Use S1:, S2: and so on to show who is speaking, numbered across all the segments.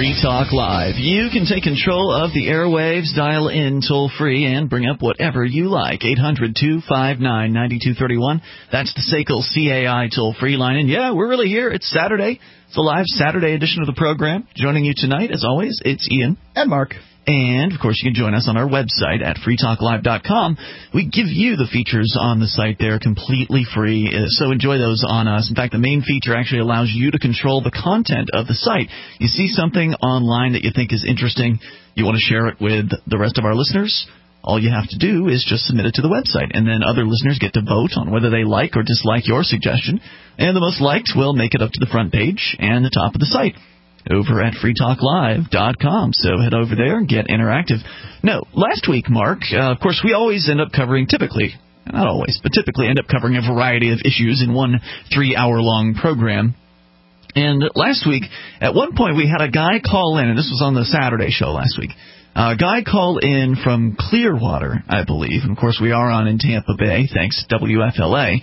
S1: Free Talk Live. You can take control of the airwaves, dial in toll-free, and bring up whatever you like. 800-259-9231. That's the SACL CAI toll-free line. And yeah, we're really here. It's Saturday. It's a live Saturday edition of the program. Joining you tonight, as always, it's Ian.
S2: And Mark.
S1: And, of course, you can join us on our website at freetalklive.com. We give you the features on the site there completely free, so enjoy those on us. In fact, the main feature actually allows you to control the content of the site. You see something online that you think is interesting, you want to share it with the rest of our listeners, all you have to do is just submit it to the website, and then other listeners get to vote on whether they like or dislike your suggestion, and the most liked will make it up to the front page and the top of the site over at freetalklive.com. So head over there and get interactive. No, last week, Mark, of course, we always end up covering, typically end up covering a variety of issues in one 3-hour-long program. And last week, at one point, we had a guy call in, and this was on the Saturday show last week. A guy called in from Clearwater, I believe. And, of course, we are on in Tampa Bay, thanks WFLA.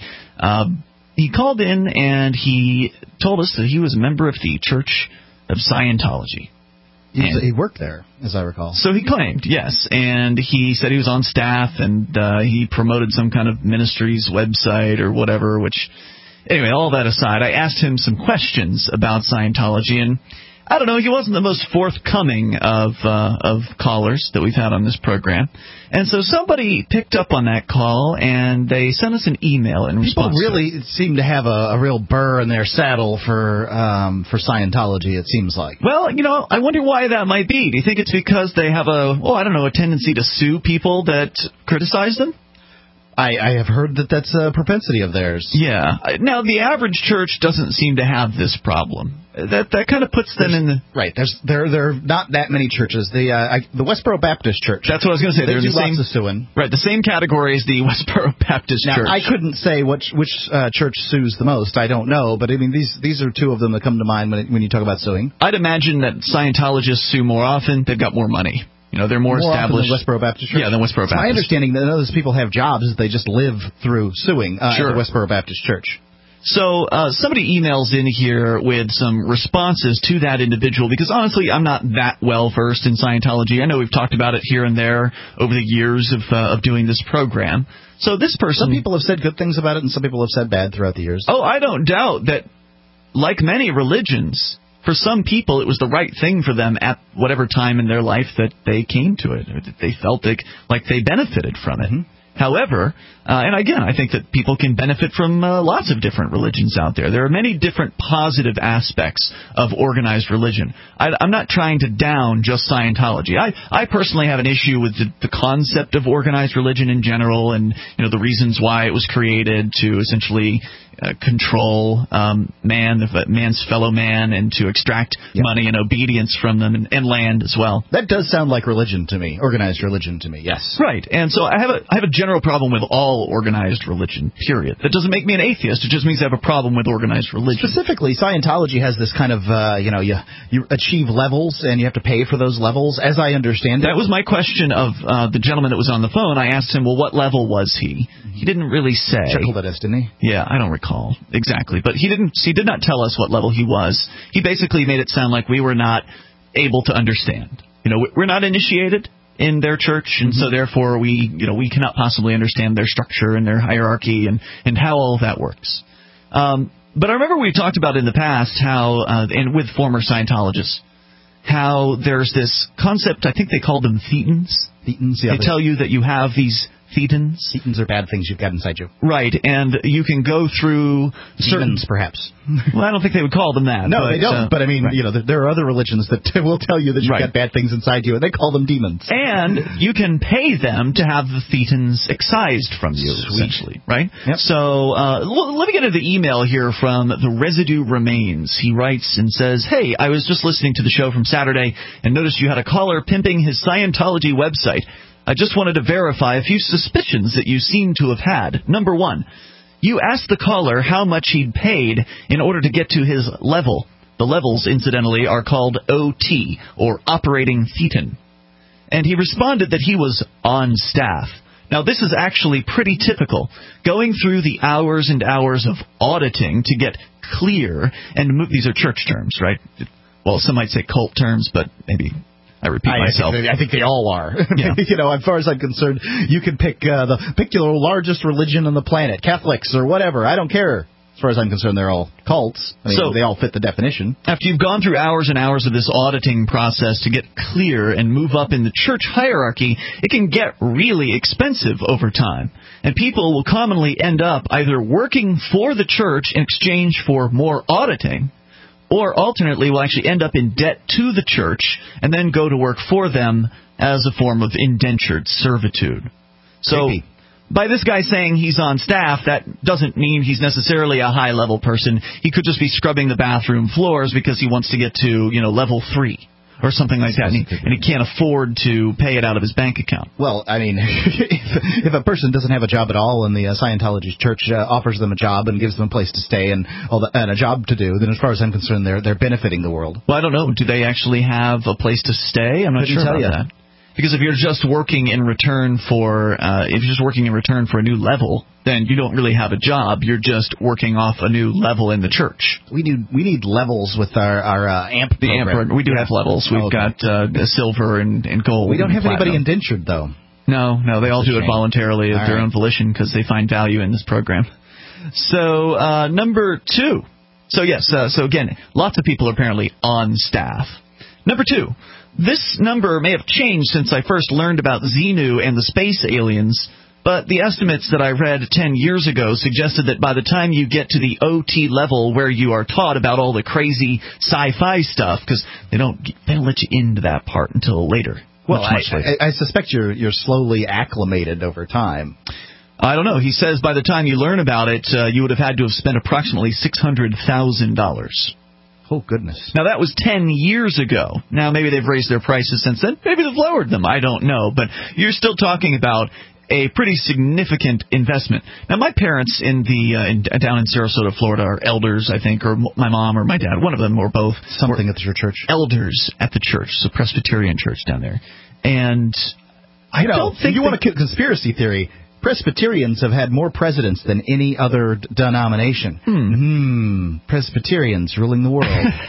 S1: He called in, and he told us that he was a member of the Church of Scientology.
S2: He worked there, as I recall.
S1: So he claimed, yes. And he said he was on staff, and he promoted some kind of ministry's website or whatever, which, anyway, all that aside, I asked him some questions about Scientology, and I don't know, he wasn't the most forthcoming of callers that we've had on this program. And so somebody picked up on that call, and they sent us an email in response.
S2: People really seem to have a real burr in their saddle for Scientology, it seems like.
S1: Well, you know, I wonder why that might be. Do you think it's because they have a tendency to sue people that criticize them?
S2: I have heard that that's a propensity of theirs.
S1: Yeah. Now, the average church doesn't seem to have this problem. That kind of puts them in the...
S2: Right. There are not that many churches. The Westboro Baptist Church.
S1: That's what I was going to say.
S2: They do lots of suing.
S1: Right. The same category as the Westboro Baptist Church.
S2: Now, I couldn't say which church sues the most. I don't know. But, I mean, these are two of them that come to mind when you talk about suing.
S1: I'd imagine that Scientologists sue more often. They've got more money. You know, they're more established.
S2: Than Westboro Baptist Church?
S1: Yeah, than Westboro Baptist.
S2: My understanding that those people have jobs that they just live through suing at the Westboro Baptist Church.
S1: So somebody emails in here with some responses to that individual, because honestly, I'm not that well versed in Scientology. I know we've talked about it here and there over the years of doing this program. So this person...
S2: Some people have said good things about it, and some people have said bad throughout the years.
S1: Oh, I don't doubt that, like many religions... For some people, it was the right thing for them at whatever time in their life that they came to it, or that they felt like they benefited from it. Mm-hmm. However, and again, I think that people can benefit from lots of different religions out there. There are many different positive aspects of organized religion. I'm not trying to down just Scientology. I personally have an issue with the concept of organized religion in general, and the reasons why it was created to essentially control man's fellow man, and to extract money and obedience from them, and land as well.
S2: That does sound like religion to me, organized religion to me, yes.
S1: Right, and so I have a general problem with all organized religion, period. That doesn't make me an atheist, it just means I have a problem with organized religion.
S2: Specifically, Scientology has this kind of, you achieve levels, and you have to pay for those levels, as I understand it.
S1: That was my question of the gentleman that was on the phone. I asked him, well, what level was he? He didn't really say.
S2: Chuckled at us, didn't he?
S1: Yeah, I don't recall exactly, but he did not tell us what level he was. He basically made it sound like we were not able to understand. We're not initiated in their church, and so therefore we cannot possibly understand their structure and their hierarchy and how all of that works. But I remember we talked about in the past how, and with former Scientologists, how there's this concept, I think they call them thetans.
S2: Thetans, yeah.
S1: They tell you that you have these thetans.
S2: Thetans are bad things you've got inside you.
S1: Right, and you can go through certain...
S2: Demons, perhaps.
S1: Well, I don't think they would call them that.
S2: No, they don't. But, I mean, there are other religions that will tell you that you've got bad things inside you, and they call them demons.
S1: And you can pay them to have the thetans excised from you, essentially, right?
S2: Yep.
S1: So let me get to the email here from The Residue Remains. He writes and says, hey, I was just listening to the show from Saturday and noticed you had a caller pimping his Scientology website. I just wanted to verify a few suspicions that you seem to have had. Number one, you asked the caller how much he'd paid in order to get to his level. The levels, incidentally, are called OT, or Operating Thetan. And he responded that he was on staff. Now, this is actually pretty typical. Going through the hours and hours of auditing to get clear, and these are church terms, right? well, some might say cult terms, but maybe I repeat myself.
S2: I think they all are.
S1: Yeah.
S2: As far as I'm concerned, you can pick the largest religion on the planet, Catholics or whatever. I don't care. As far as I'm concerned, they're all cults. So they all fit the definition.
S1: After you've gone through hours and hours of this auditing process to get clear and move up in the church hierarchy, it can get really expensive over time. And people will commonly end up either working for the church in exchange for more auditing, or alternately will actually end up in debt to the church and then go to work for them as a form of indentured servitude. So
S2: Creepy.
S1: By this guy saying he's on staff, that doesn't mean he's necessarily a high-level person. He could just be scrubbing the bathroom floors because he wants to get to, level 3 or something like that, and he can't afford to pay it out of his bank account.
S2: Well, I mean, if a person doesn't have a job at all and the Scientology church offers them a job and gives them a place to stay and a job to do, then as far as I'm concerned, they're benefiting the world.
S1: Well, I don't know. Do they actually have a place to stay? I'm not sure about that. Because if you're just working in return for a new level, then you don't really have a job. You're just working off a new level in the church.
S2: We need levels with our AMP program.
S1: We do have levels. We've got silver and gold.
S2: We don't have anybody indentured, though.
S1: No, they all do it voluntarily of their own volition because they find value in this program. So, number 2. So, yes, so again, lots of people are apparently on staff. Number 2. This number may have changed since I first learned about Xenu and the space aliens, but the estimates that I read 10 years ago suggested that by the time you get to the OT level where you are taught about all the crazy sci-fi stuff, because they don't let you into that part until later.
S2: Well, I suspect you're slowly acclimated over time.
S1: I don't know. He says by the time you learn about it, you would have had to have spent approximately $600,000.
S2: Oh, goodness.
S1: Now, that was 10 years ago. Now, maybe they've raised their prices since then. Maybe they've lowered them. I don't know. But you're still talking about a pretty significant investment. Now, my parents down in Sarasota, Florida, are elders, I think, or my mom or my dad, one of them or both.
S2: Something at your church.
S1: Elders at the church, so Presbyterian church down there. And I don't think...
S2: You want a conspiracy theory... Presbyterians have had more presidents than any other denomination. Presbyterians ruling the world.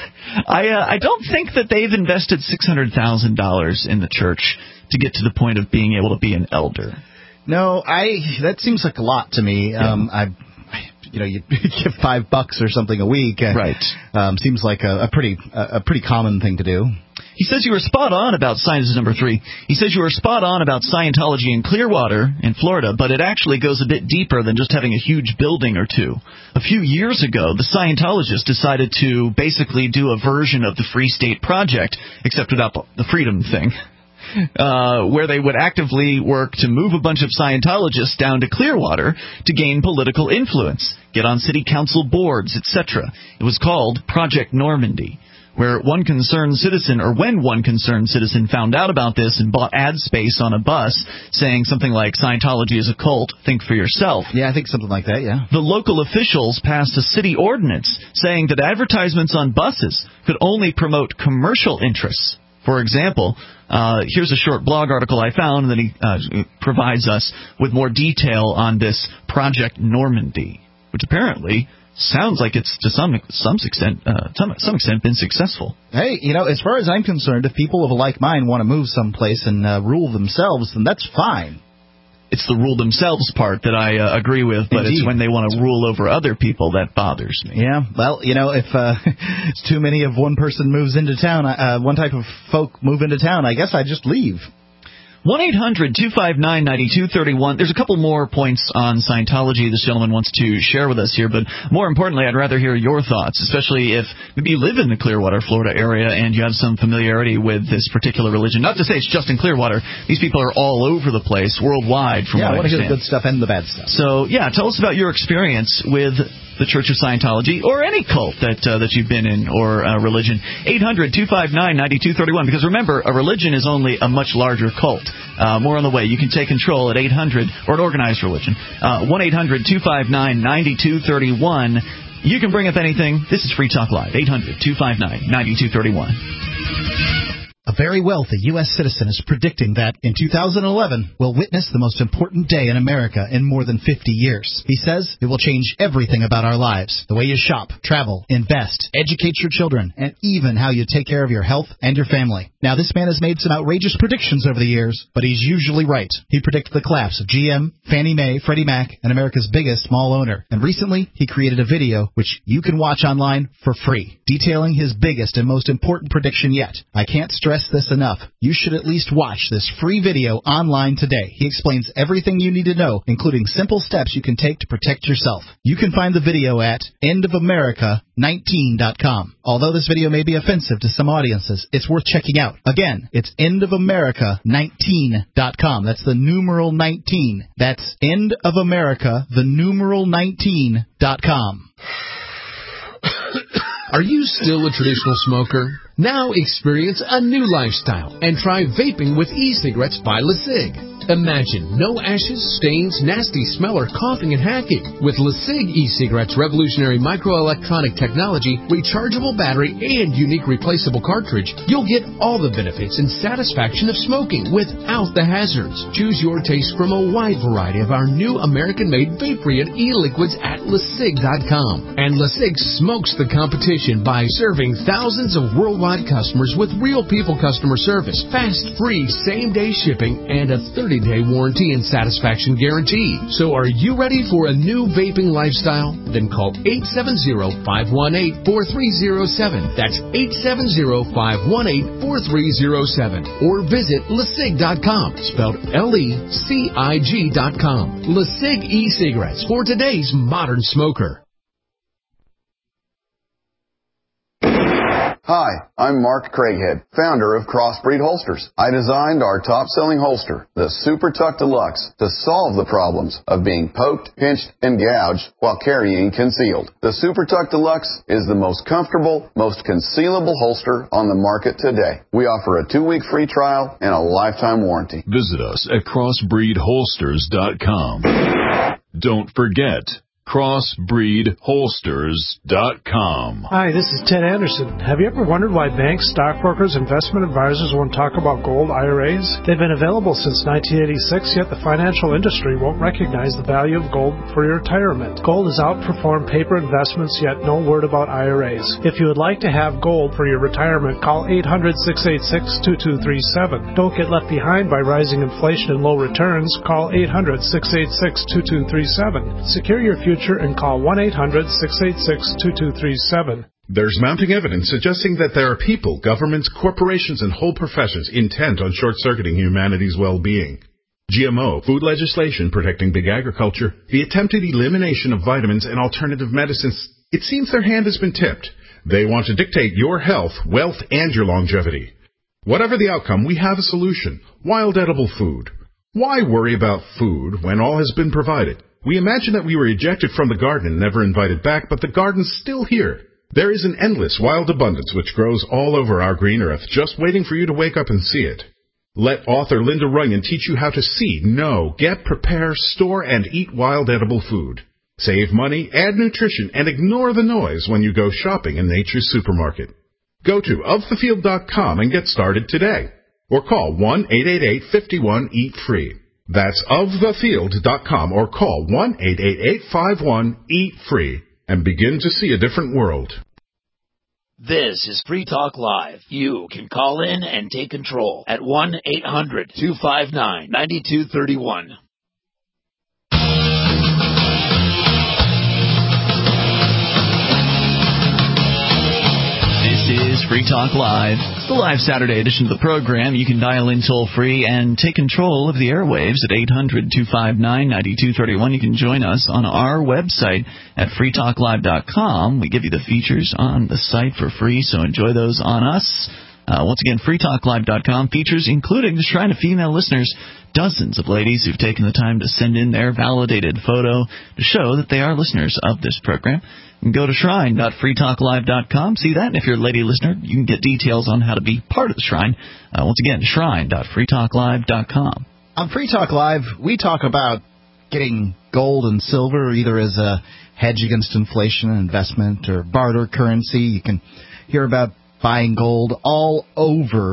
S1: I don't think that they've invested $600,000 in the church to get to the point of being able to be an elder.
S2: No, that seems like a lot to me. Yeah. You give $5 or something a week.
S1: Right.
S2: Seems like a pretty common thing to do.
S1: He says you were spot on about science. Number 3. He says you were spot on about Scientology in Clearwater in Florida, but it actually goes a bit deeper than just having a huge building or two. A few years ago, the Scientologists decided to basically do a version of the Free State Project, except without the freedom thing. Where they would actively work to move a bunch of Scientologists down to Clearwater to gain political influence, get on city council boards, etc. It was called Project Normandy, where when one concerned citizen found out about this and bought ad space on a bus saying something like, Scientology is a cult, think for yourself.
S2: Yeah, I think something like that, yeah.
S1: The local officials passed a city ordinance saying that advertisements on buses could only promote commercial interests. For example, here's a short blog article I found that he provides us with more detail on this Project Normandy, which apparently sounds like it's to some extent been successful.
S2: Hey, as far as I'm concerned, if people of a like mind want to move someplace and rule themselves, then that's fine.
S1: It's the rule themselves part that I agree with, but Indeed. It's when they want to rule over other people that bothers me.
S2: Yeah, well, if it's too many of one person moves into town, one type of folk move into town, I guess I just leave.
S1: 1-800-259-9231. There's a couple more points on Scientology this gentleman wants to share with us here, but more importantly, I'd rather hear your thoughts, especially if maybe you live in the Clearwater, Florida area and you have some familiarity with this particular religion. Not to say it's just in Clearwater. These people are all over the place, worldwide, from what I understand.
S2: Yeah, I want to hear the good stuff and the bad stuff.
S1: So, yeah, tell us about your experience with the Church of Scientology or any cult that you've been in or religion. 800-259-9231. Because remember, a religion is only a much larger cult. More on the way. You can take control at 800, or an organized religion. 1-800-259-9231. You can bring up anything. This is Free Talk Live. 800-259-9231.
S2: A very wealthy U.S. citizen is predicting that in 2011 we'll witness the most important day in America in more than 50 years. He says it will change everything about our lives, the way you shop, travel, invest, educate your children, and even how you take care of your health and your family. Now, this man has made some outrageous predictions over the years, but he's usually right. He predicted the collapse of GM, Fannie Mae, Freddie Mac, and America's biggest small owner. And recently, he created a video which you can watch online for free, detailing his biggest and most important prediction yet. I can't stress this enough. You should at least watch this free video online today. He explains everything you need to know, including simple steps you can take to protect yourself. You can find the video at endofamerica19.com. Although this video may be offensive to some audiences, it's worth checking out. Again, it's endofamerica19.com. That's the numeral 19. That's endofamerica19.com.
S3: Are you still a traditional smoker? Now experience a new lifestyle and try vaping with e-cigarettes by LeSig. Imagine no ashes, stains, nasty smell, or coughing and hacking. With LeSig e-cigarettes' revolutionary microelectronic technology, rechargeable battery, and unique replaceable cartridge, you'll get all the benefits and satisfaction of smoking without the hazards. Choose your taste from a wide variety of our new American-made vape-free e-liquids at LeSig.com. And LeSig smokes the competition by serving thousands of worldwide customers with real people customer service, fast, free, same-day shipping, and a 30-day warranty and satisfaction guarantee. So are you ready for a new vaping lifestyle? Then call 870-518-4307. That's 870-518-4307. Or visit LeSig.com, spelled LECIG.com. LeSig e-cigarettes for today's modern smoker.
S4: Hi, I'm Mark Craighead, founder of Crossbreed Holsters. I designed our top-selling holster, the Super Tuck Deluxe, to solve the problems of being poked, pinched, and gouged while carrying concealed. The Super Tuck Deluxe is the most comfortable, most concealable holster on the market today. We offer a 2-week free trial and a lifetime warranty.
S5: Visit us at crossbreedholsters.com. Don't forget, crossbreedholsters.com.
S6: Hi, this is Ted Anderson. Have you ever wondered why banks, stockbrokers, investment advisors won't talk about gold IRAs? They've been available since 1986, yet the financial industry won't recognize the value of gold for your retirement. Gold has outperformed paper investments, yet no word about IRAs. If you would like to have gold for your retirement, call 800-686-2237. Don't get left behind by rising inflation and low returns. Call 800-686-2237. Secure your future and call 1-800-686-2237.
S7: There's mounting evidence suggesting that there are people, governments, corporations, and whole professions intent on short-circuiting humanity's well-being. GMO, food legislation protecting big agriculture, the attempted elimination of vitamins and alternative medicines. It seems their hand has been tipped. They want to dictate your health, wealth, and your longevity. Whatever the outcome, we have a solution. Wild edible food. Why worry about food when all has been provided? We imagine that we were ejected from the garden and never invited back, but the garden's still here. There is an endless wild abundance which grows all over our green earth, just waiting for you to wake up and see it. Let author Linda Runyon teach you how to see, know, get, prepare, store, and eat wild edible food. Save money, add nutrition, and ignore the noise when you go shopping in Nature's Supermarket. Go to ofthefield.com and get started today. Or call 1-888-51-EAT-FREE. That's ofthefield.com or call 1-888-51-EAT-FREE and begin to see a different world.
S8: This is Free Talk Live. You can call in and take control at 1-800-259-9231.
S1: This is Free Talk Live. It's the live Saturday edition of the program. You can dial in toll-free and take control of the airwaves at 800-259-9231. You can join us on our website at freetalklive.com. We give you the features on the site for free, so enjoy those on us. Once again, freetalklive.com. Features including the Shrine of Female Listeners. Dozens of ladies who've taken the time to send in their validated photo to show that they are listeners of this program. You can go to shrine.freetalklive.com, see that, and if you're a lady listener, you can get details on how to be part of the Shrine. Once again, shrine.freetalklive.com.
S2: On Free Talk Live, we talk about getting gold and silver either as a hedge against inflation, investment, or barter currency. You can hear about buying gold all over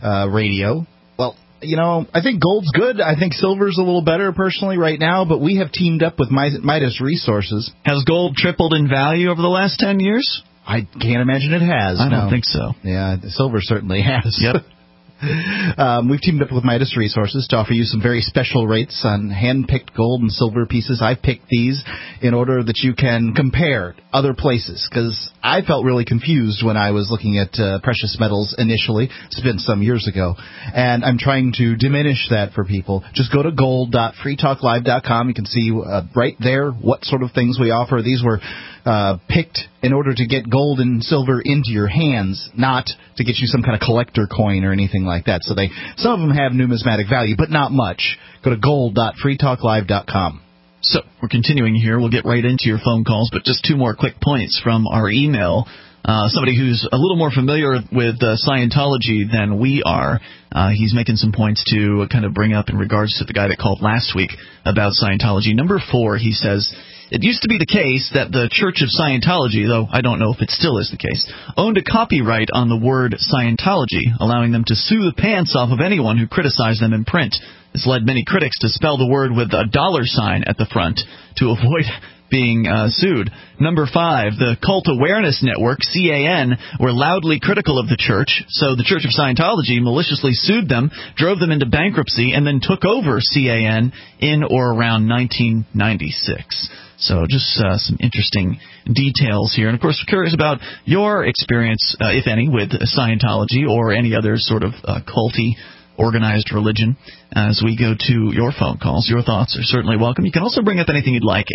S2: radio. Well, I think gold's good. I think silver's a little better personally right now, but we have teamed up with Midas Resources.
S1: Has gold tripled in value over the last 10 years?
S2: I can't imagine it has.
S1: I don't think so.
S2: Yeah, silver certainly has.
S1: Yep.
S2: We've teamed up with Midas Resources to offer you some very special rates on hand-picked gold and silver pieces. I've picked these in order that you can compare other places, because I felt really confused when I was looking at precious metals initially. It's been some years ago, and I'm trying to diminish that for people. Just go to gold.freetalklive.com. You can see right there what sort of things we offer. These were picked in order to get gold and silver into your hands, not to get you some kind of collector coin or anything like that. So some of them have numismatic value, but not much. Go to gold.freetalklive.com.
S1: So we're continuing here. We'll get right into your phone calls, but just two more quick points from our email. Somebody who's a little more familiar with Scientology than we are. He's making some points to kind of bring up in regards to the guy that called last week about Scientology. Number 4, he says, it used to be the case that the Church of Scientology, though I don't know if it still is the case, owned a copyright on the word Scientology, allowing them to sue the pants off of anyone who criticized them in print. This led many critics to spell the word with a $sign at the front to avoid being sued. Number 5, the Cult Awareness Network, CAN, were loudly critical of the church, so the Church of Scientology maliciously sued them, drove them into bankruptcy, and then took over CAN in or around 1996. So just some interesting details here. And, of course, we're curious about your experience, if any, with Scientology or any other sort of culty organized religion. As we go to your phone calls, your thoughts are certainly welcome. You can also bring up anything you'd like.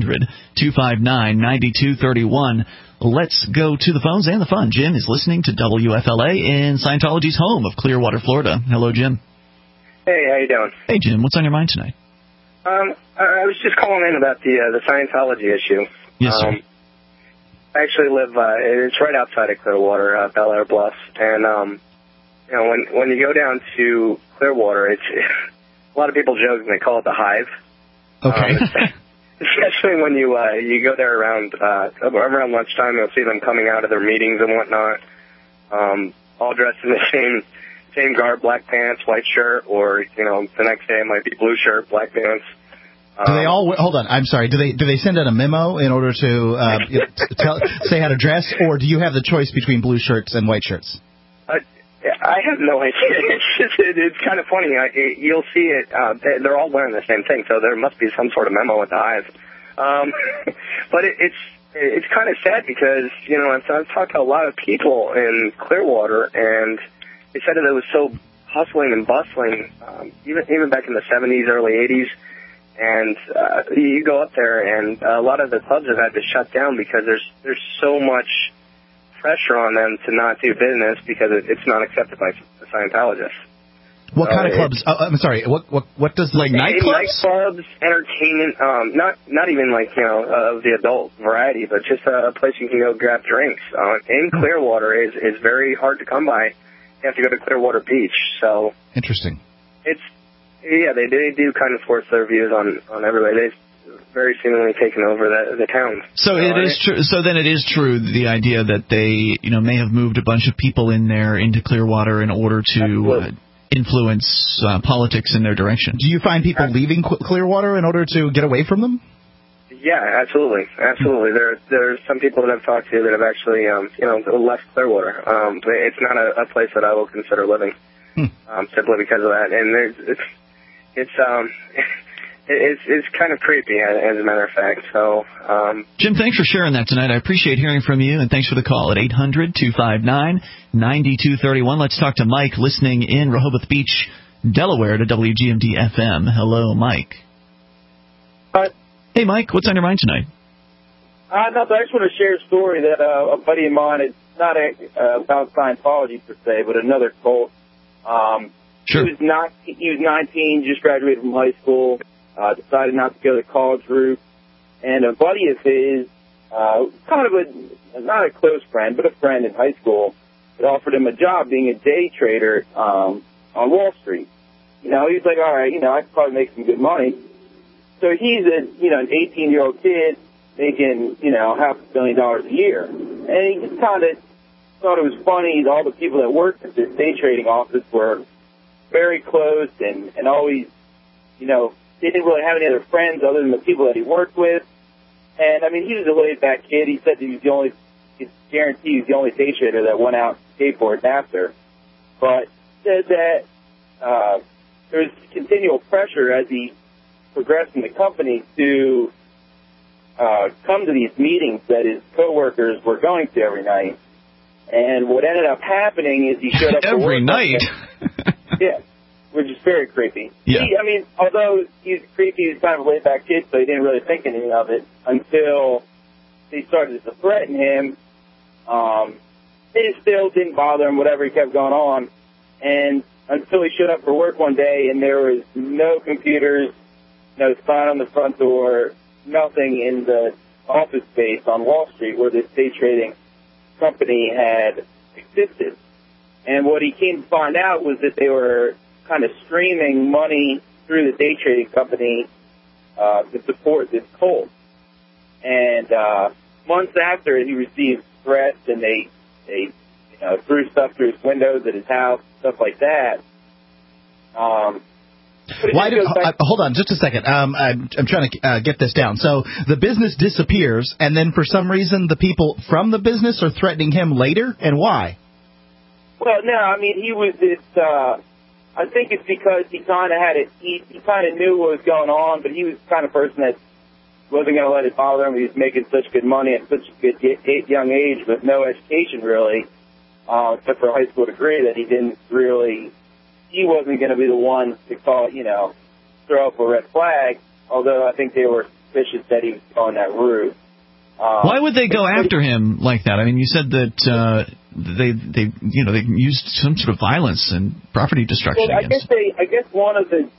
S1: 800-259-9231. Let's go to the phones and the fun. Jim is listening to WFLA in Scientology's home of Clearwater, Florida. Hello, Jim.
S9: Hey, how you doing?
S1: Hey, Jim. What's on your mind tonight?
S9: I was just calling in about the Scientology issue.
S1: Yes, sir.
S9: I actually live, it's right outside of Clearwater, Bel Air Bluffs, and, when you go down to Clearwater, it's a lot of people joke and they call it the Hive.
S2: Okay.
S9: Especially when you go there around lunchtime, you'll see them coming out of their meetings and whatnot, all dressed in the same garb, black pants, white shirt, or, the next day it might be blue shirt, black pants.
S2: Do they all? Hold on, I'm sorry. Do they send out a memo in order to say how to dress, or do you have the choice between blue shirts and white shirts?
S9: I have no idea. It's kind of funny. You'll see it. They're all wearing the same thing, so there must be some sort of memo at the Hive. But it's kind of sad because I've talked to a lot of people in Clearwater, and they said that it was so hustling and bustling, even back in the 70s, early 80s. And you go up there, and a lot of the clubs have had to shut down because there's so much pressure on them to not do business because it's not accepted by Scientologists.
S2: What kind of clubs? I'm sorry. What does nightclubs?
S9: Nightclubs, entertainment. Not even of the adult variety, but just a place you can go grab drinks. In Clearwater is very hard to come by. You have to go to Clearwater Beach. So
S2: interesting.
S9: They do kind of force their views on everybody. They've very seemingly taken over the town.
S1: So it is true. So then it is true, the idea that they may have moved a bunch of people in there into Clearwater in order to influence politics in their direction. Do
S2: you find people leaving Clearwater in order to get away from them?
S9: Yeah, absolutely. There's some people that I've talked to that have actually left Clearwater. It's not a place that I will consider living simply because of that. And it's kind of creepy, as a matter of fact. So,
S1: Jim, thanks for sharing that tonight. I appreciate hearing from you, and thanks for the call at 800-259-9231. Let's talk to Mike, listening in Rehoboth Beach, Delaware, to WGMD FM. Hello, Mike.
S10: Hi.
S1: Hey, Mike, what's on your mind tonight?
S10: Nothing. I just want to share a story that a buddy of mine, it's not about Scientology per se, but another cult.
S1: Sure.
S10: He was 19, just graduated from high school, decided not to go to the college route, and a buddy of his, kind of not a close friend, but a friend in high school, had offered him a job being a day trader on Wall Street. He was like, all right, I could probably make some good money. So he's an 18-year-old kid making, $500 million a year. And he just kind of thought it was funny, all the people that worked at this day trading office were very close and always, you know, they didn't really have any other friends other than the people that he worked with. And, I mean, he was a laid-back kid. He said that he was guaranteed he was the only day trader that went out skateboarding after. But said that there was continual pressure as he progressed in the company to come to these meetings that his coworkers were going to every night. And what ended up happening is he showed up
S1: every night.
S10: Yeah, which is very creepy.
S1: Yeah.
S10: I mean, although he's creepy, he's kind of a laid-back kid, so he didn't really think anything of it until they started to threaten him. It still didn't bother him, whatever, he kept going on. And until he showed up for work one day and there was no computers, no sign on the front door, nothing in the office space on Wall Street where this day trading company had existed. And what he came to find out was that they were kind of streaming money through the day trading company to support this cult. And months after, he received threats, and they threw stuff through his windows at his house, stuff like that.
S2: Hold on just a second. I'm trying to get this down. So the business disappears, and then for some reason the people from the business are threatening him later, and why?
S10: Well, no, I mean, he was this, I think it's because he kind of had it, he kind of knew what was going on, but he was the kind of person that wasn't going to let it bother him. He was making such good money at such a good young age with no education, really, except for a high school degree, that he wasn't going to be the one to call, throw up a red flag, although I think they were suspicious that he was going that route.
S1: Why would they go after him like that? I mean, you said that they used some sort of violence and property destruction.
S10: Well, I guess one of the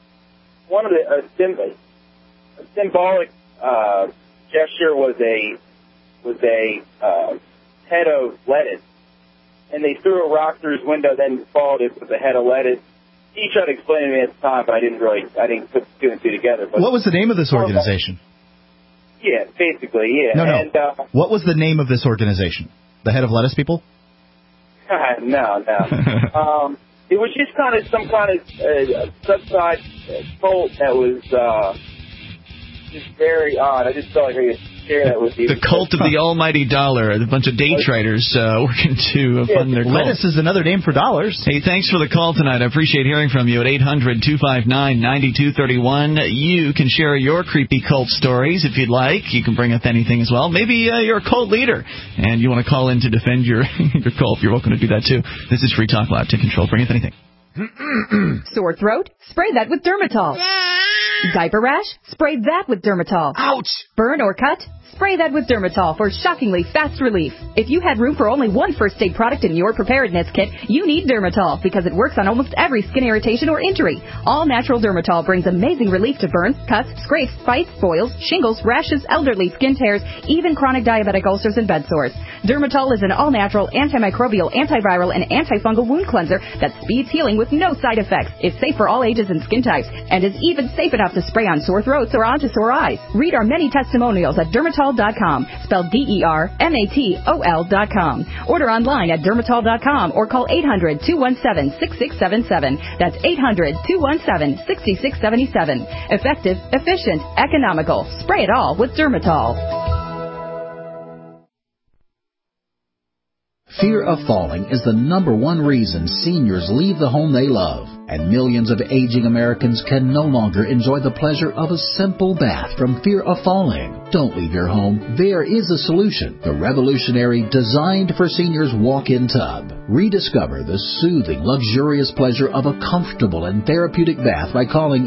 S10: symbolic gesture was a head of lettuce, and they threw a rock through his window, then followed it with a head of lettuce. He tried to explain to me at the time, but I didn't put two and two together. But
S2: what was the name of this organization?
S10: Yeah, basically, yeah.
S2: No.
S10: And,
S2: what was the name of this organization? The Head of Lettuce People?
S10: No. It was just kind of some kind of subside cult that was just very odd. I just felt like I could share that with you.
S1: The cult of the almighty dollar. A bunch of day traders working to fund their cult.
S2: Lettuce is another name for dollars.
S1: Hey, thanks for the call tonight. I appreciate hearing from you at 800-259-9231. You can share your creepy cult stories if you'd like. You can bring up anything as well. Maybe you're a cult leader and you want to call in to defend your cult. You're welcome to do that, too. This is Free Talk Live. Take control. Bring up anything.
S11: Sore throat? Spray that with Dermatol. Diaper rash? Spray that with Dermatol.
S1: Ouch!
S11: Burn or cut? Spray that with Dermatol for shockingly fast relief. If you had room for only one first aid product in your preparedness kit, you need Dermatol because it works on almost every skin irritation or injury. All natural Dermatol brings amazing relief to burns, cuts, scrapes, bites, boils, shingles, rashes, elderly skin tears, even chronic diabetic ulcers and bed sores. Dermatol is an all-natural, antimicrobial, antiviral, and antifungal wound cleanser that speeds healing with no side effects, is safe for all ages and skin types, and is even safe enough to spray on sore throats or onto sore eyes. Read our many testimonials at Dermatol.com, spelled DERMATOL.com. Order online at Dermatol.com or call 800-217-6677. That's 800-217-6677. Effective, efficient, economical. Spray it all with Dermatol.
S12: Fear of falling is the #1 reason seniors leave the home they love, and millions of aging Americans can no longer enjoy the pleasure of a simple bath from fear of falling. Don't leave your home. There is a solution. The revolutionary Designed for Seniors walk-in tub. Rediscover the soothing, luxurious pleasure of a comfortable and therapeutic bath by calling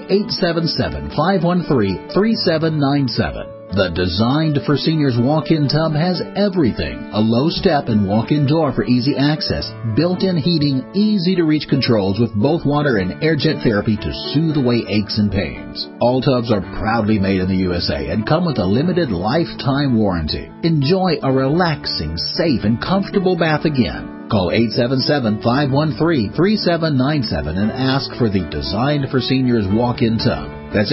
S12: 877-513-3797. The Designed for Seniors walk-in tub has everything. A low step and walk-in door for easy access, built-in heating, easy-to-reach controls with both water and air jet therapy to soothe away aches and pains. All tubs are proudly made in the USA and come with a limited lifetime warranty. Enjoy a relaxing, safe, and comfortable bath again. Call 877-513-3797 and ask for the Designed for Seniors walk-in tub. That's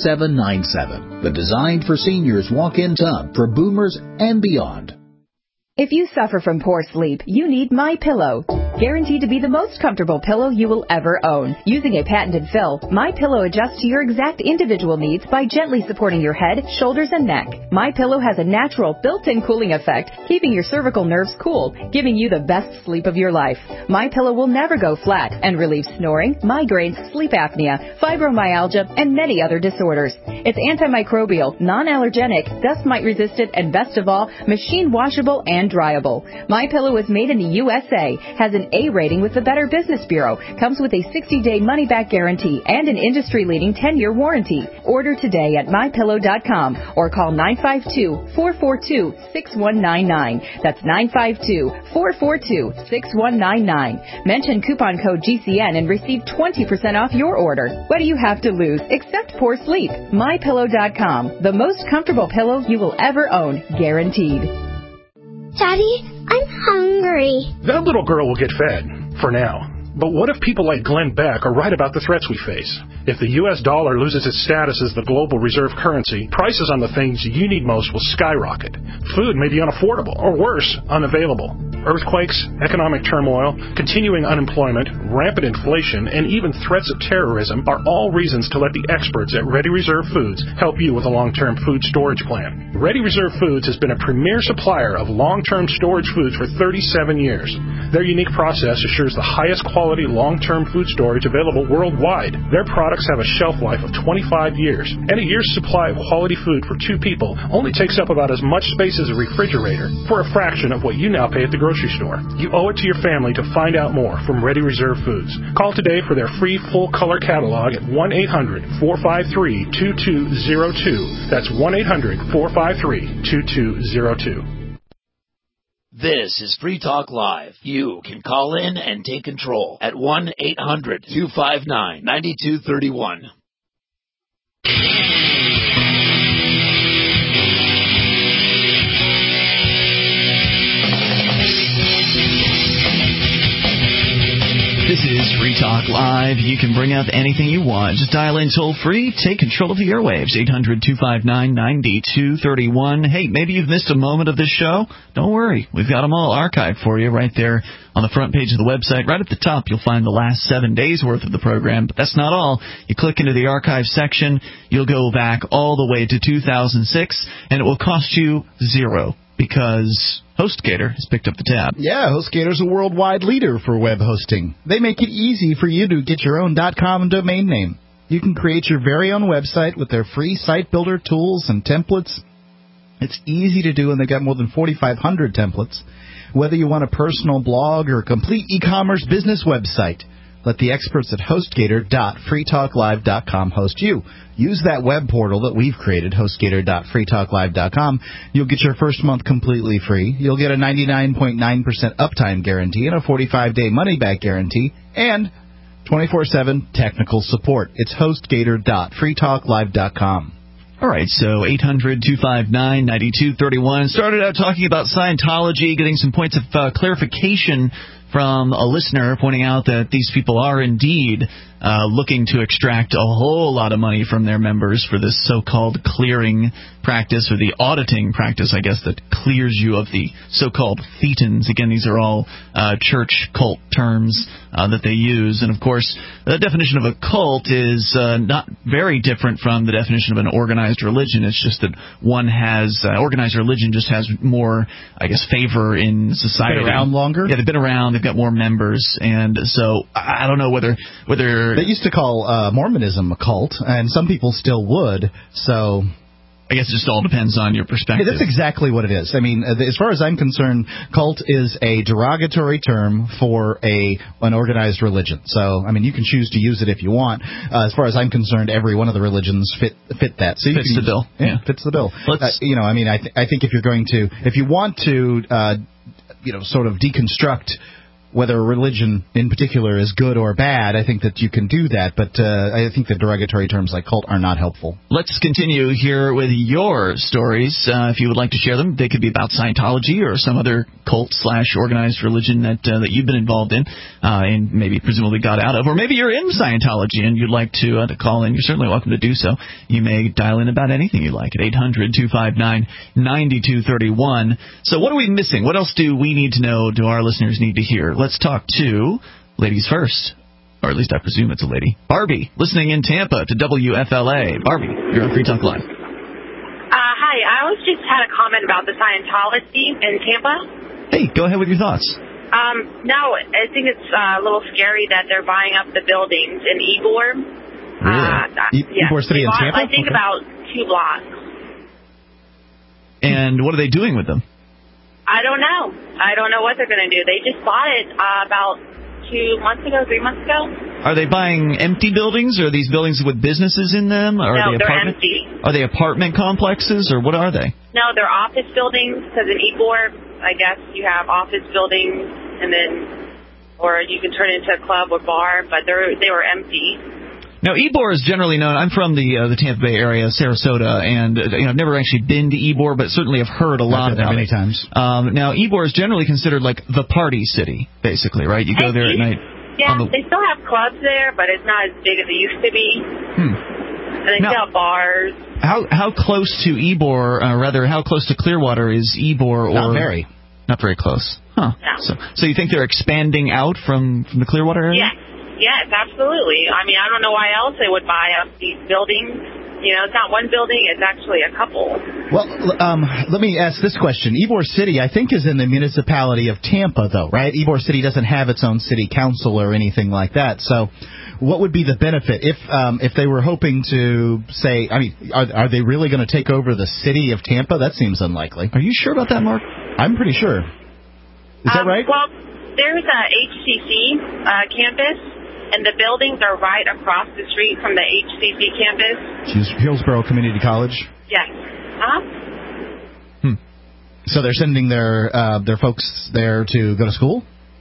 S12: 877-513-3797. The Designed for Seniors walk-in tub for boomers and beyond.
S11: If you suffer from poor sleep, you need MyPillow. Guaranteed to be the most comfortable pillow you will ever own. Using a patented fill, MyPillow adjusts to your exact individual needs by gently supporting your head, shoulders, and neck. MyPillow has a natural built-in cooling effect, keeping your cervical nerves cool, giving you the best sleep of your life. MyPillow will never go flat and relieves snoring, migraines, sleep apnea, fibromyalgia, and many other disorders. It's antimicrobial, non-allergenic, dust mite resistant, and best of all, machine washable and dryable. MyPillow is made in the USA, has an A rating with the Better Business Bureau, comes with a 60-day money-back guarantee and an industry-leading 10-year warranty. Order today at MyPillow.com or call 952-442-6199. That's 952-442-6199. Mention coupon code GCN and receive 20% off your order. What do you have to lose except poor sleep? MyPillow.com, the most comfortable pillow you will ever own, guaranteed.
S13: Daddy, I'm hungry.
S14: That little girl will get fed, for now. But what if people like Glenn Beck are right about the threats we face? If the U.S. dollar loses its status as the global reserve currency, prices on the things you need most will skyrocket. Food may be unaffordable, or worse, unavailable. Earthquakes, economic turmoil, continuing unemployment, rampant inflation, and even threats of terrorism are all reasons to let the experts at Ready Reserve Foods help you with a long-term food storage plan. Ready Reserve Foods has been a premier supplier of long-term storage foods for 37 years. Their unique process assures the highest quality long-term food storage available worldwide. Their products have a shelf life of 25 years, and a year's supply of quality food for 2 people only takes up about as much space as a refrigerator for a fraction of what you now pay at the grocery store. You owe it to your family to find out more from Ready Reserve Foods. Call today for their free full-color catalog at 1-800-453-2202. That's 1-800-453-2202.
S8: This is Free Talk Live. You can call in and take control at 1-800-259-9231.
S1: This is Free Talk Live. You can bring up anything you want. Just dial in toll-free. Take control of the airwaves. 800-259-9231. Hey, maybe you've missed a moment of this show. Don't worry. We've got them all archived for you right there on the front page of the website. Right at the top, you'll find the last 7 days' worth of the program. But that's not all. You click into the archive section. You'll go back all the way to 2006, and it will cost you $0. Because HostGator has picked up the tab.
S2: Yeah, HostGator's a worldwide leader for web hosting. They make it easy for you to get your own .com domain name. You can create your very own website with their free site builder tools and templates. It's easy to do, and they've got more than 4,500 templates. Whether you want a personal blog or a complete e-commerce business website, let the experts at HostGator.freetalklive.com host you. Use that web portal that we've created, HostGator.freetalklive.com. You'll get your first month completely free. You'll get a 99.9% uptime guarantee and a 45-day money-back guarantee and 24/7 technical support. It's HostGator.freetalklive.com.
S1: All right, so 800-259-9231. Started out talking about Scientology, getting some points of clarification from a listener pointing out that these people are indeed looking to extract a whole lot of money from their members for this so-called clearing practice, or the auditing practice, I guess, that clears you of the so-called thetans. Again, these are all church cult terms that they use. And, of course, the definition of a cult is not very different from the definition of an organized religion. It's just that one has organized religion just has more, I guess, favor in society.
S2: Been around longer?
S1: Yeah, they've been around. They've got more members. And so I don't know whether
S2: they used to call Mormonism a cult, and some people still would, so
S1: I guess it just all depends on your perspective.
S2: Hey, that's exactly what it is. I mean, as far as I'm concerned, cult is a derogatory term for an organized religion. So, I mean, you can choose to use it if you want. As far as I'm concerned, every one of the religions fit that. So
S1: fits the bill.
S2: Yeah, fits the bill. I think if you want to, sort of deconstruct whether religion in particular is good or bad. I think that you can do that, but I think the derogatory terms like cult are not helpful.
S1: Let's continue here with your stories. If you would like to share them, they could be about Scientology or some other cult/organized religion that you've been involved in and maybe presumably got out of. Or maybe you're in Scientology and you'd like to call in. You're certainly welcome to do so. You may dial in about anything you like at 800-259-9231. So what are we missing? What else do we need to know, do our listeners need to hear? Let's talk to ladies first. Or at least I presume it's a lady. Barbie, listening in Tampa to WFLA. Barbie, you're on Free Talk Live.
S15: Hi, I always just had a comment about the Scientology in Tampa.
S1: Hey, go ahead with your thoughts.
S15: No, I think it's a little scary that they're buying up the buildings in Ybor.
S2: Really? Ybor City in Tampa?
S15: I think about 2 blocks.
S1: And what are they doing with them?
S15: I don't know. I don't know what they're going to do. They just bought it about 3 months ago.
S1: Are they buying empty buildings, or are these buildings with businesses in them? Or
S15: no,
S1: are they
S15: they're empty.
S1: Are they apartment complexes, or what are they?
S15: No, they're office buildings, because in Ybor, I guess you have office buildings, and then, or you can turn it into a club or bar, but they were empty.
S1: Now, Ybor is generally known. I'm from the Tampa Bay area, Sarasota, and I've never actually been to Ybor, but certainly have heard a lot about it.
S2: Many times.
S1: Now, Ybor is generally considered like the party city, basically, right? You go there at night.
S15: Yeah, they still have clubs there, but it's not as big as it used to be. And they still have bars.
S1: How close to Ybor, how close to Clearwater is Ybor?
S2: Not very.
S1: Not very close. Huh.
S15: No.
S1: So you think they're expanding out from the Clearwater area?
S15: Yes, absolutely. I mean, I don't know why else they would buy up these buildings. It's not one building, it's actually a couple.
S2: Well, let me ask this question. Ybor City, I think, is in the municipality of Tampa, though, right? Ybor City doesn't have its own city council or anything like that. So what would be the benefit if they were hoping to say, I mean, are they really going to take over the city of Tampa? That seems unlikely.
S1: Are you sure about that, Mark?
S2: I'm pretty sure. Is that right?
S15: Well, there's a HCC campus. And the buildings are right across the street from the HCC campus.
S2: Hillsborough Community College?
S15: Yes.
S2: So they're sending their folks there to go to school?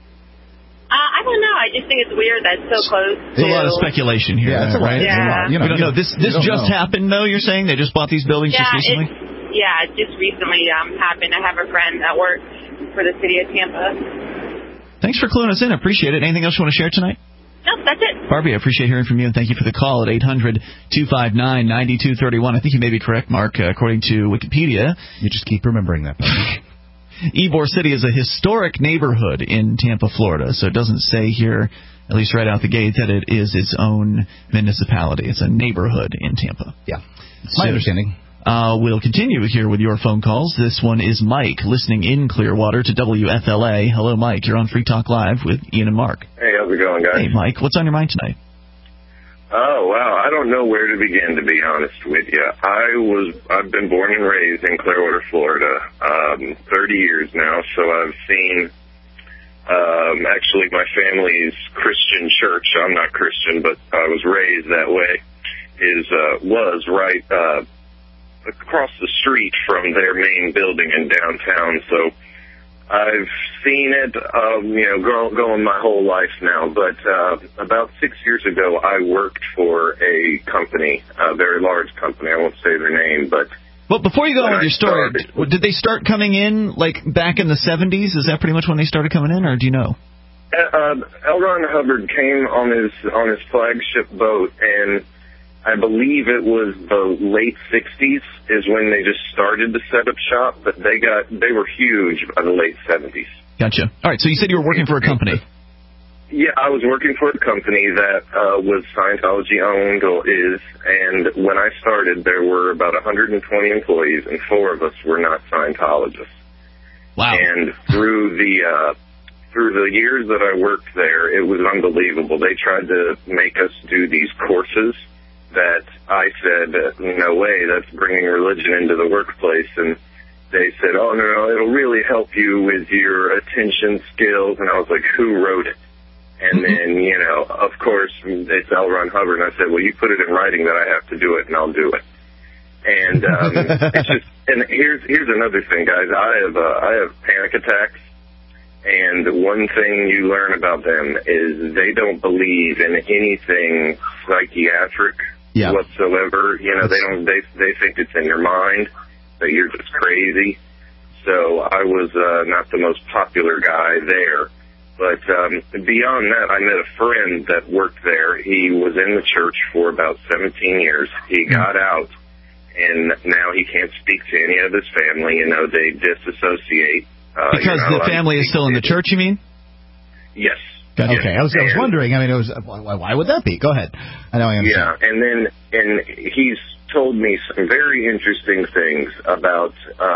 S15: I don't know. I just think it's weird that it's so close.
S1: There's a lot of speculation here, right?
S15: Yeah.
S1: We don't know. This just happened, though, you're saying? They just bought these buildings just recently?
S15: It just recently happened. I have a friend that works for the city of Tampa.
S1: Thanks for cluing us in. I appreciate it. Anything else you want to share tonight?
S15: No, that's it.
S1: Barbie, I appreciate hearing from you, and thank you for the call at 800-259-9231. I think you may be correct, Mark, according to Wikipedia.
S2: You just keep remembering that.
S1: Ybor City is a historic neighborhood in Tampa, Florida, so it doesn't say here, at least right out the gate, that it is its own municipality. It's a neighborhood in Tampa.
S2: Yeah, my understanding.
S1: We'll continue here with your phone calls. This one is Mike, listening in Clearwater to WFLA. Hello, Mike. You're on Free Talk Live with Ian and Mark.
S16: Hey, how's it going, guys?
S1: Hey, Mike. What's on your mind tonight?
S16: Oh, wow. I don't know where to begin, to be honest with you. I've been born and raised in Clearwater, Florida, 30 years now, so I've seen, actually my family's Christian church. I'm not Christian, but I was raised that way, was right, across the street from their main building in downtown. So I've seen it, going my whole life now. But about 6 years ago, I worked for a company, a very large company. I won't say their name, but...
S1: Well, before you go on with your story, did they start coming in, like, back in the 70s? Is that pretty much when they started coming in, or do you know?
S16: L. Ron Hubbard came on his flagship boat, and I believe it was the late 60s is when they just started to set up shop, but they were huge by the late 70s.
S1: Gotcha. All right, so you said you were working for a company.
S16: Yeah, I was working for a company that was Scientology-owned, or is, and when I started, there were about 120 employees, and 4 of us were not Scientologists.
S1: Wow.
S16: And through the years that I worked there, it was unbelievable. They tried to make us do these courses that I said, no way, that's bringing religion into the workplace. And they said, oh, no, it'll really help you with your attention skills. And I was like, who wrote it? And then, of course, it's L. Ron Hubbard. And I said, well, you put it in writing that I have to do it, and I'll do it. And it's just, and here's another thing, guys. I have panic attacks. And one thing you learn about them is they don't believe in anything psychiatric whatsoever. You know, they think it's in your mind, that you're just crazy. So I was not the most popular guy there. But beyond that, I met a friend that worked there. He was in the church for about 17 years. He got out, and now he can't speak to any of his family. You know, they disassociate.
S1: Because the family is still in the church, you mean?
S16: Yes.
S2: Okay, I was wondering. I mean, why would that be? Go ahead. I know I understand.
S16: Yeah, and he's told me some very interesting things about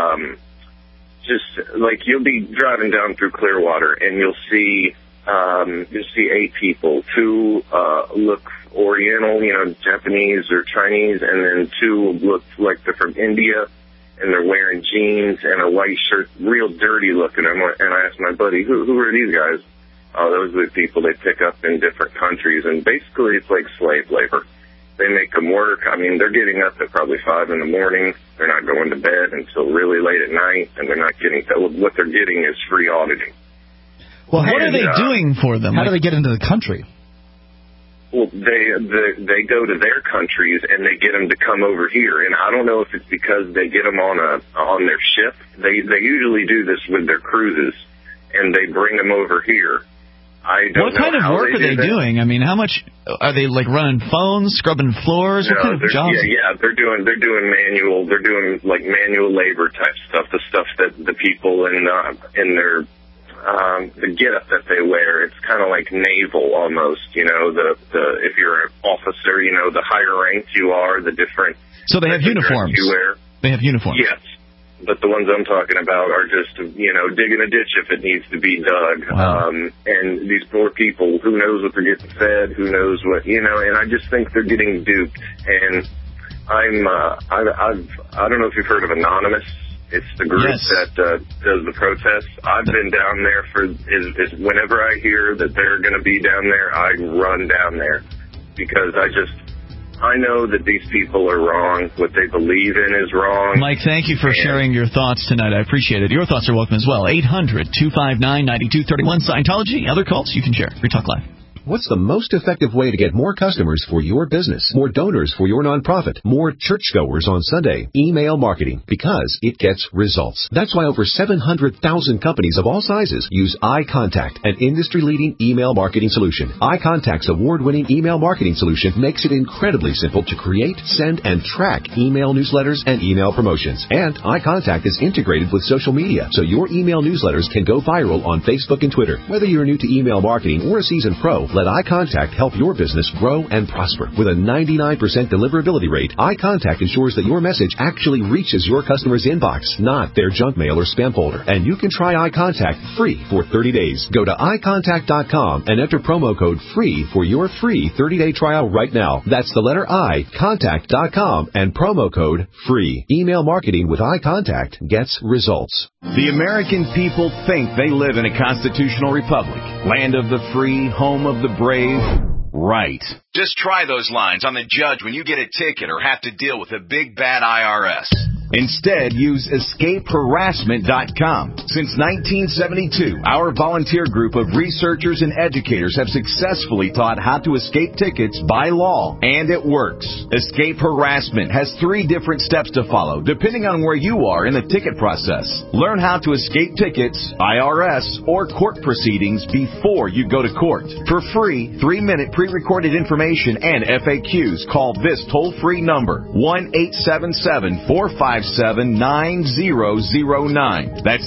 S16: just like you'll be driving down through Clearwater and you'll see 8 people. 2 look Oriental, you know, Japanese or Chinese, and then 2 look like they're from India, and they're wearing jeans and a white shirt, real dirty looking. And I asked my buddy, who are these guys? Oh, those are the people they pick up in different countries, and basically it's like slave labor. They make them work. I mean, they're getting up at probably 5 in the morning. They're not going to bed until really late at night, and they're not getting, what they're getting is free auditing.
S1: Well, what are they doing for them?
S2: How do they get into the country?
S16: Well, they go to their countries and they get them to come over here, and I don't know if it's because they get them on their ship. They usually do this with their cruises, and they bring them over here. I don't
S1: what kind of work are they doing? I mean, how much are they like running phones, scrubbing floors? What kind of jobs?
S16: Yeah, they're doing manual. They're doing like manual labor type stuff. The stuff that the people in their the getup that they wear. It's kind of like naval almost. You know, the if you're an officer, you know, the higher ranked you are, the different.
S1: So they have uniforms.
S16: You wear.
S1: They have uniforms.
S16: Yes. But the ones I'm talking about are just, you know, digging a ditch if it needs to be dug.
S1: Wow.
S16: And these poor people, who knows what they're getting fed, who knows what, you know, and I just think they're getting duped. And I don't know if you've heard of Anonymous. It's the group that does the protests. I've been down there whenever I hear that they're going to be down there, I run down there because I know that these people are wrong. What they believe in is wrong.
S1: Mike, thank you for sharing your thoughts tonight. I appreciate it. Your thoughts are welcome as well. 800-259-9231 Scientology. Other calls you can share. Free Talk Live.
S17: What's the most effective way to get more customers for your business, more donors for your nonprofit, more churchgoers on Sunday? Email marketing, because it gets results. That's why over 700,000 companies of all sizes use iContact, an industry-leading email marketing solution. iContact's award-winning email marketing solution makes it incredibly simple to create, send, and track email newsletters and email promotions. And iContact is integrated with social media, so your email newsletters can go viral on Facebook and Twitter. Whether you're new to email marketing or a seasoned pro, let iContact help your business grow and prosper. With a 99% deliverability rate, iContact ensures that your message actually reaches your customer's inbox, not their junk mail or spam folder. And you can try iContact free for 30 days. Go to iContact.com and enter promo code FREE for your free 30-day trial right now. That's the letter I, Contact.com, and promo code FREE. Email marketing with iContact gets results.
S18: The American people think they live in a constitutional republic, land of the free, home of the brave. Right. Just try those lines on the judge when you get a ticket or have to deal with a big bad IRS. Instead, use EscapeHarassment.com. Since 1972, our volunteer group of researchers and educators have successfully taught how to escape tickets by law, and it works. Escape Harassment has 3 different steps to follow, depending on where you are in the ticket process. Learn how to escape tickets, IRS, or court proceedings before you go to court. For free, 3-minute pre-recorded information and FAQs, call this toll-free number, 1-877-457-9009. That's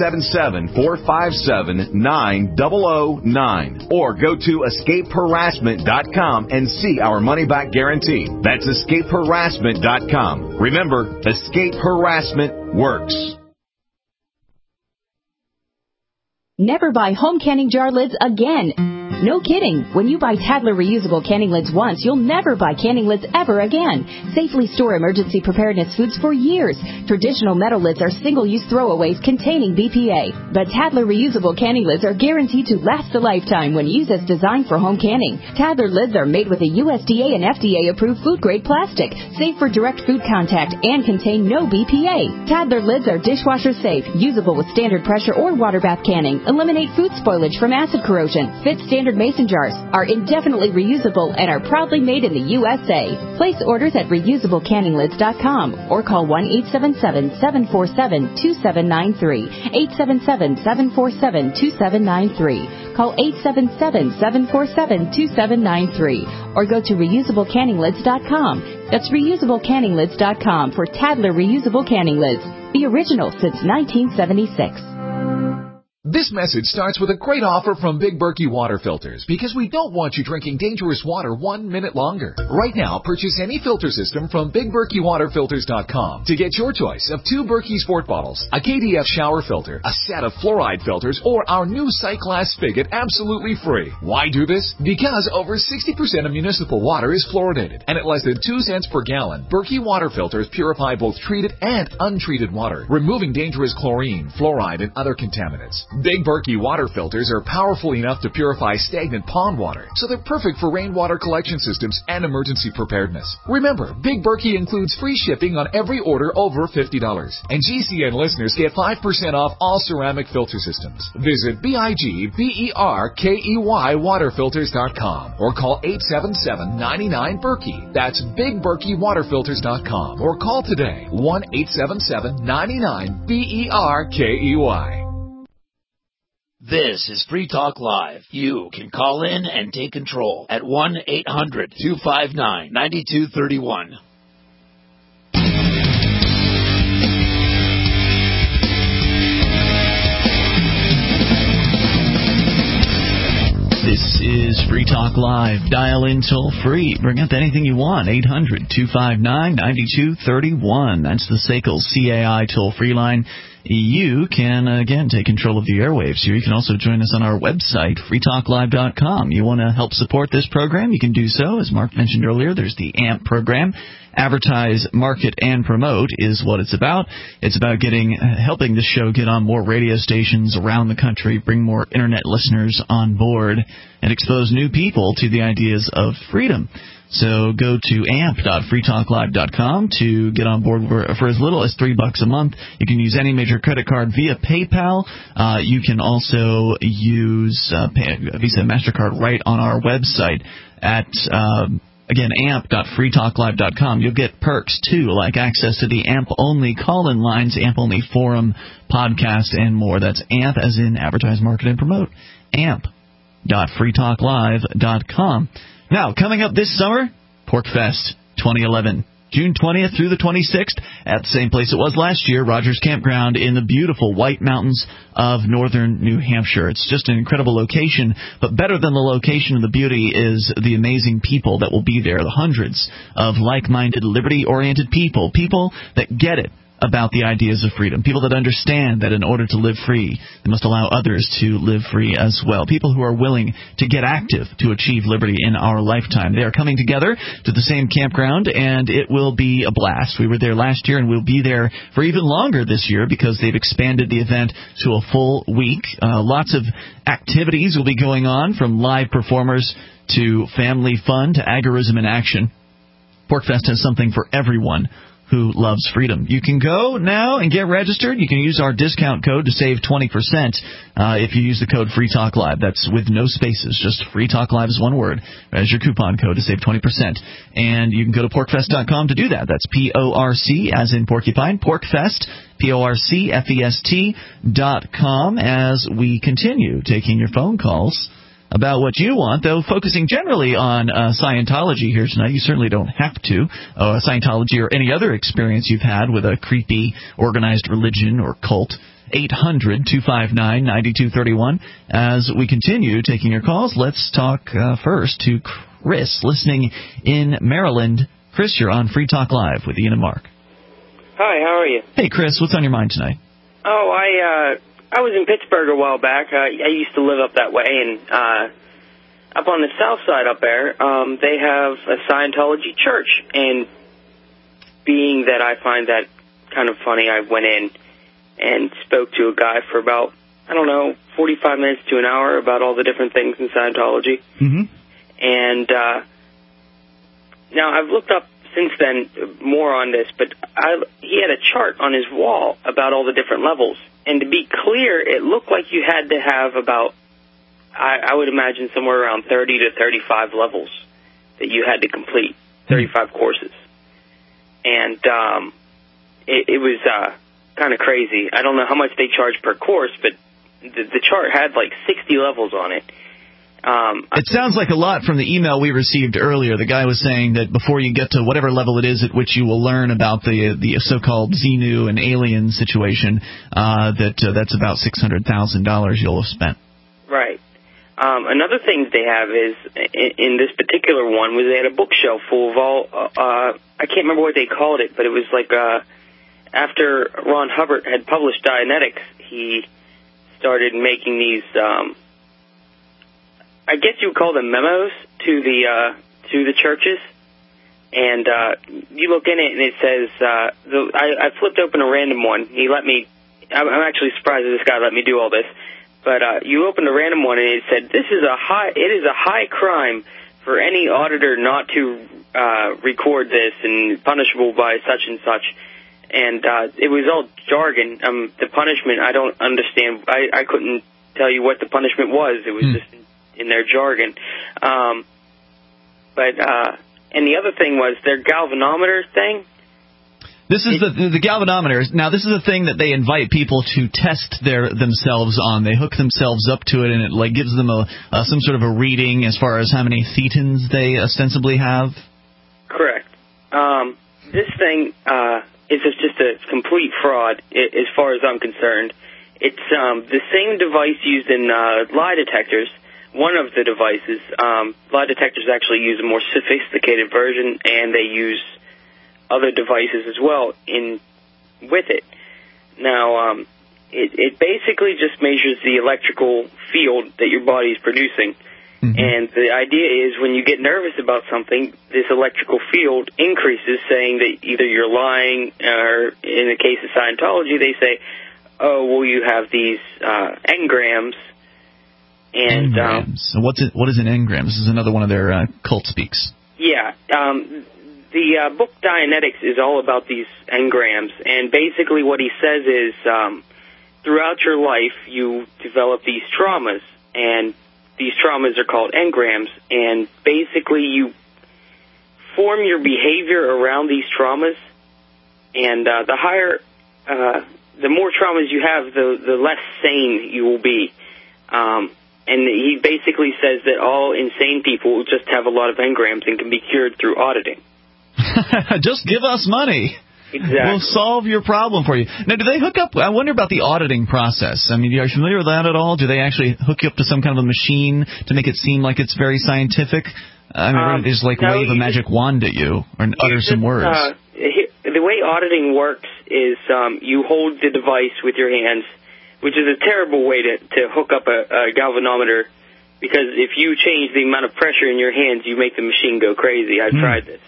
S18: 877-457-9009. Or go to EscapeHarassment.com and see our money-back guarantee. That's EscapeHarassment.com. Remember, Escape Harassment works.
S11: Never buy home canning jar lids again. No kidding. When you buy Tadler reusable canning lids once, you'll never buy canning lids ever again. Safely store emergency preparedness foods for years. Traditional metal lids are single-use throwaways containing BPA. But Tadler reusable canning lids are guaranteed to last a lifetime when used as designed for home canning. Tadler lids are made with a USDA and FDA-approved food-grade plastic, safe for direct food contact, and contain no BPA. Tadler lids are dishwasher safe, usable with standard pressure or water bath canning, eliminate food spoilage from acid corrosion, fit standard mason jars, are indefinitely reusable, and are proudly made in the USA. Place orders at reusablecanninglids.com or call 1-877-747-2793. 877-747-2793. Call 877-747-2793 or go to reusablecanninglids.com. That's reusablecanninglids.com for Tadler reusable canning lids. The original since 1976.
S19: This message starts with a great offer from Big Berkey Water Filters because we don't want you drinking dangerous water 1 minute longer. Right now, purchase any filter system from BigBerkeyWaterFilters.com to get your choice of 2 Berkey Sport bottles, a KDF shower filter, a set of fluoride filters, or our new Cyclass spigot absolutely free. Why do this? Because over 60% of municipal water is fluoridated, and at less than 2 cents per gallon, Berkey Water Filters purify both treated and untreated water, removing dangerous chlorine, fluoride, and other contaminants. Big Berkey water filters are powerful enough to purify stagnant pond water, so they're perfect for rainwater collection systems and emergency preparedness. Remember, Big Berkey includes free shipping on every order over $50. And GCN listeners get 5% off all ceramic filter systems. Visit BIGBERKEY waterfilters.com or call 877-99-BERKEY. That's BigBerkeyWaterFilters.com or call today 1-877-99-BERKEY.
S8: This is Free Talk Live. You can call in and take control at 1-800-259-9231.
S1: This is Free Talk Live. Dial in toll free. Bring up anything you want. 800-259-9231. That's the SACL CAI toll free line. You can, again, take control of the airwaves here. You can also join us on our website, freetalklive.com. You want to help support this program, you can do so. As Mark mentioned earlier, there's the AMP program. Advertise, market, and promote is what it's about. It's about helping the show get on more radio stations around the country, bring more Internet listeners on board, and expose new people to the ideas of freedom. So go to amp.freetalklive.com to get on board for as little as $3 a month. You can use any major credit card via PayPal. You can also use Visa and MasterCard right on our website at again, amp.freetalklive.com. You'll get perks, too, like access to the AMP-only call-in lines, AMP-only forum, podcast, and more. That's AMP as in advertise, market, and promote. amp.freetalklive.com. Now, coming up this summer, PorcFest 2011. June 20th through the 26th at the same place it was last year, Rogers Campground in the beautiful White Mountains of northern New Hampshire. It's just an incredible location, but better than the location and the beauty is the amazing people that will be there, the hundreds of like-minded, liberty-oriented people that get it about the ideas of freedom, people that understand that in order to live free, they must allow others to live free as well, people who are willing to get active to achieve liberty in our lifetime. They are coming together to the same campground, and it will be a blast. We were there last year, and we'll be there for even longer this year because they've expanded the event to a full week. Lots of activities will be going on, from live performers to family fun to agorism in action. PorcFest has something for everyone who loves freedom. You can go now and get registered. You can use our discount code to save 20% if you use the code FreeTalkLive. That's with no spaces, just FreeTalkLive is one word. As your coupon code to save 20%. And you can go to PorcFest.com to do that. That's P-O-R-C, as in porcupine, PorcFest, PorcFest.com, as we continue taking your phone calls about what you want, though focusing generally on Scientology here tonight. You certainly don't have to. Scientology or any other experience you've had with a creepy organized religion or cult. 800-259-9231. As we continue taking your calls, let's talk first to Chris, listening in Maryland. Chris, you're on Free Talk Live with Ian and Mark.
S20: Hi, how are you?
S1: Hey, Chris, what's on your mind tonight?
S20: Oh, I was in Pittsburgh a while back. I used to live up that way, and up on the south side up there, they have a Scientology church. And being that I find that kind of funny, I went in and spoke to a guy for about, 45 minutes to an hour about all the different things in Scientology.
S1: Mm-hmm.
S20: And now I've looked up since then more on this, but he had a chart on his wall about all the different levels. And to be clear, it looked like you had to have about, I would imagine, somewhere around 30 to 35 levels that you had to complete, 35 courses. And it was kind of crazy. I don't know how much they charge per course, but the chart had like 60 levels on it.
S1: It sounds like a lot from the email we received earlier. The guy was saying that before you get to whatever level it is at which you will learn about the so-called Xenu and alien situation, that's about $600,000 you'll have spent.
S20: Right. Another thing they have is, in this particular one, was they had a bookshelf full of all, I can't remember what they called it, but it was like after Ron Hubbard had published Dianetics, he started making these, I guess you would call them memos to the churches. And you look in it, and it says, I flipped open a random one. He let me, I'm actually surprised that this guy let me do all this. But you opened a random one, and it said, it is a high crime for any auditor not to record this and punishable by such and such. And it was all jargon. The punishment, I don't understand. I couldn't tell you what the punishment was. It was just in their jargon. And the other thing was their galvanometer thing.
S1: This is the galvanometer. Now, this is a thing that they invite people to test themselves on. They hook themselves up to it, and it gives them some sort of a reading as far as how many thetans they ostensibly have.
S20: Correct. This thing is just a complete fraud, as far as I'm concerned. It's the same device used in lie detectors. One of the devices, lie detectors actually use a more sophisticated version, and they use other devices as well with it. Now, it basically just measures the electrical field that your body is producing. Mm-hmm. And the idea is when you get nervous about something, this electrical field increases, saying that either you're lying, or in the case of Scientology, they say, oh, well, you have these engrams. And
S1: engrams. So what is an engram? This is another one of their cult speaks.
S20: Yeah. The book Dianetics is all about these engrams, and basically what he says is throughout your life you develop these traumas, and these traumas are called engrams, and basically you form your behavior around these traumas, and the more traumas you have, the less sane you will be. And he basically says that all insane people just have a lot of engrams and can be cured through auditing.
S1: Just give us money.
S20: Exactly.
S1: We'll solve your problem for you. Now, do they hook up? I wonder about the auditing process. I mean, are you familiar with that at all? Do they actually hook you up to some kind of a machine to make it seem like it's very scientific? I mean, they just wave a magic wand at you or utter some words.
S20: The way auditing works is you hold the device with your hands, which is a terrible way to hook up a galvanometer, because if you change the amount of pressure in your hands, you make the machine go crazy. I've tried this.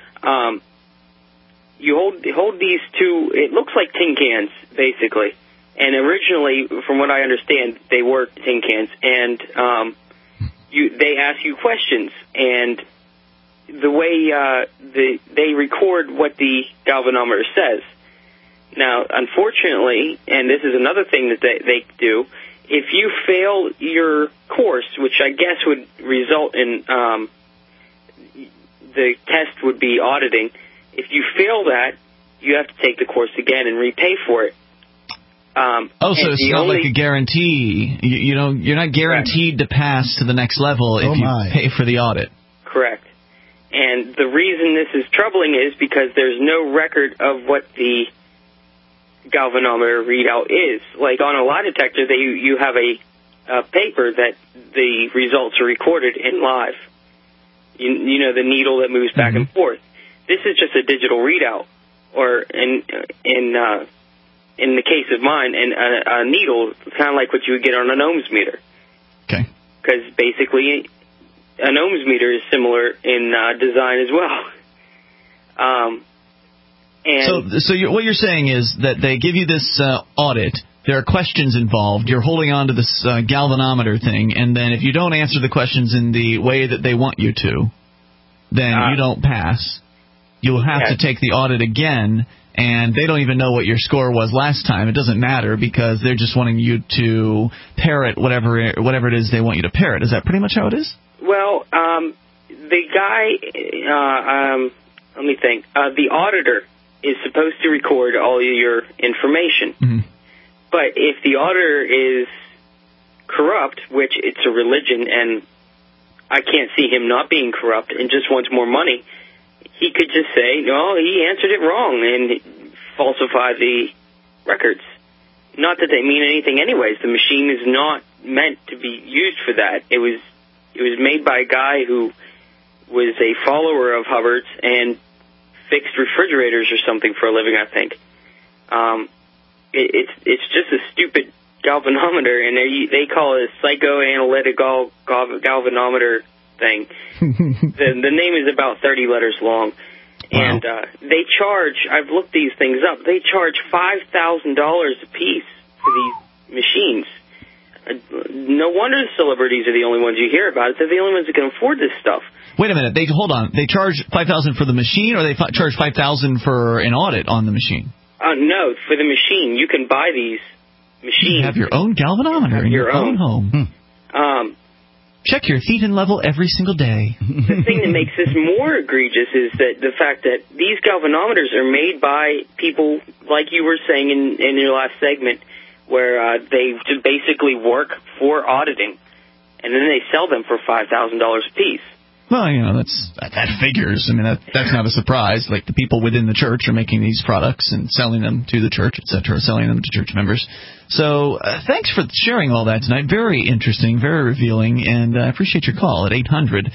S20: You hold these two, it looks like tin cans, basically. And originally, from what I understand, they were tin cans. And they ask you questions. And the way they record what the galvanometer says. Now, unfortunately, and this is another thing that they do, if you fail your course, which I guess would result in the test would be auditing, if you fail that, you have to take the course again and repay for it.
S1: So it's not like a guarantee. You're not guaranteed to pass to the next level if you pay for the audit.
S20: Correct. And the reason this is troubling is because there's no record of what the galvanometer readout is. Like on a lie detector, you have a paper that the results are recorded in live. You know, the needle that moves back and forth. This is just a digital readout, or in the case of mine, a needle, kind of like what you would get on an ohms meter.
S1: Okay.
S20: Because basically, an ohms meter is similar in design as well.
S1: What you're saying is that they give you this audit. There are questions involved. You're holding on to this galvanometer thing, and then if you don't answer the questions in the way that they want you to, then you don't pass. You'll have to take the audit again, and they don't even know what your score was last time. It doesn't matter because they're just wanting you to parrot whatever it is they want you to parrot. Is that pretty much how it is?
S20: Well, the guy, let me think. The auditor is supposed to record all of your information. Mm-hmm. But if the auditor is corrupt, which it's a religion, and I can't see him not being corrupt and just wants more money, he could just say, no, he answered it wrong and falsify the records. Not that they mean anything anyways. The machine is not meant to be used for that. It was made by a guy who was a follower of Hubbard's and fixed refrigerators or something for a living, I think. It's just a stupid galvanometer, and they call it a psychoanalytic galvanometer thing. The name is about 30 letters long. Wow. And they charge, I've looked these things up, they charge $5,000 a piece for these machines. No wonder the celebrities are the only ones you hear about. They're the only ones that can afford this stuff.
S1: Wait a minute. Hold on. They charge $5,000 for the machine, or they charge $5,000 for an audit on the machine?
S20: No, for the machine. You can buy these machines.
S1: You have your own galvanometer in your own home. Check your Thetan level every single day.
S20: The thing that makes this more egregious is that the fact that these galvanometers are made by people, like you were saying in your last segment, where they just basically work for auditing, and then they sell them for $5,000 a piece.
S1: Well, that figures. I mean, that's not a surprise. Like, the people within the church are making these products and selling them to the church, etc., selling them to church members. So thanks for sharing all that tonight. Very interesting, very revealing, and I appreciate your call at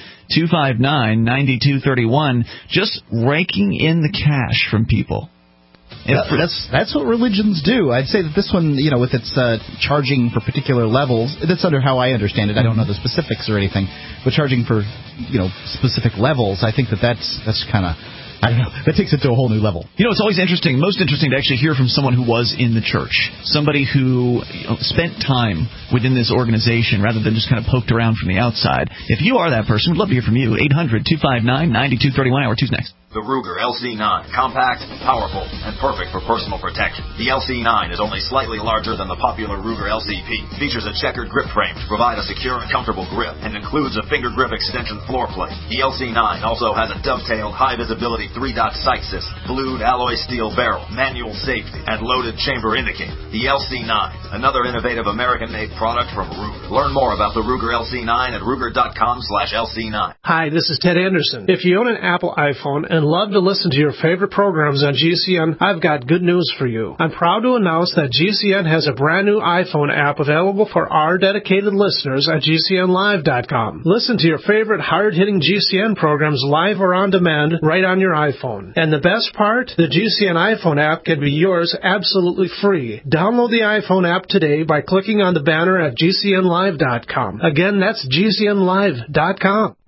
S1: 800-259-9231. Just raking in the cash from people.
S2: That's what religions do. I'd say that this one, with its charging for particular levels, that's under how I understand it. I don't know the specifics or anything, but charging for, specific levels, I think that's kind of, I don't know, that takes it to a whole new level.
S1: It's always most interesting to actually hear from someone who was in the church, somebody who spent time within this organization rather than just kind of poked around from the outside. If you are that person, we'd love to hear from you. 800-259-9231. Hour 2's next.
S21: The Ruger LC9, compact, powerful, and perfect for personal protection. The LC9 is only slightly larger than the popular Ruger LCP, features a checkered grip frame to provide a secure and comfortable grip, and includes a finger grip extension floor plate. The LC9 also has a dovetailed high-visibility 3-dot sight system, blued alloy steel barrel, manual safety, and loaded chamber indicator. The LC9, another innovative American-made product from Ruger. Learn more about the Ruger LC9 at Ruger.com/LC9.
S6: Hi, this is Ted Anderson. If you own an Apple iPhone and love to listen to your favorite programs on GCN, I've got good news for you. I'm proud to announce that GCN has a brand new iPhone app available for our dedicated listeners at GCNlive.com. Listen to your favorite hard-hitting GCN programs live or on demand right on your iPhone. And the best part? The GCN iPhone app can be yours absolutely free. Download the iPhone app today by clicking on the banner at GCNlive.com. Again, that's GCNlive.com.